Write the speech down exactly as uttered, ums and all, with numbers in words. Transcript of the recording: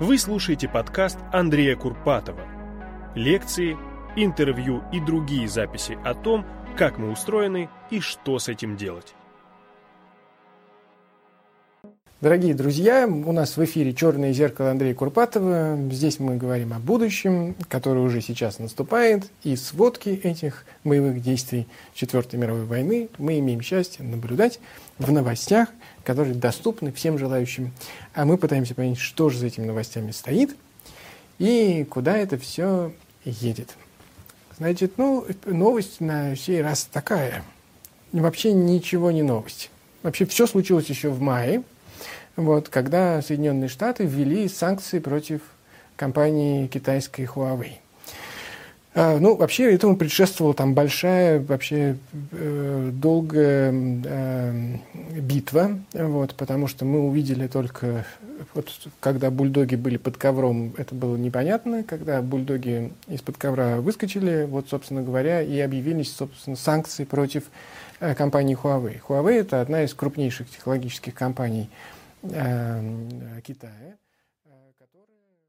Вы слушаете подкаст Андрея Курпатова. Лекции, интервью и другие записи о том, как мы устроены и что с этим делать. Дорогие друзья, у нас в эфире «Черное зеркало» Андрея Курпатова. Здесь мы говорим о будущем, которое уже сейчас наступает. И сводки этих боевых действий Четвертой мировой войны мы имеем счастье наблюдать в новостях, которые доступны всем желающим. А мы пытаемся понять, что же за этими новостями стоит и куда это все едет. Значит, ну, новость на сей раз такая. Вообще ничего не новость. Вообще все случилось еще в мае. Вот, когда Соединенные Штаты ввели санкции против компании китайской Huawei. А, ну, вообще, этому предшествовала там большая, вообще э, долгая э, битва, вот, потому что мы увидели только, вот, когда бульдоги были под ковром, это было непонятно, когда бульдоги из-под ковра выскочили, вот, собственно говоря, и объявились, собственно, санкции против э, компании Huawei. Huawei – это одна из крупнейших технологических компаний Китая, которая